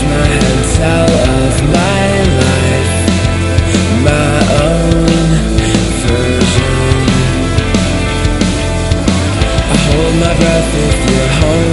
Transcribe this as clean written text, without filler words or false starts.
my hands out of my life, my own version. I hold my breath if you're home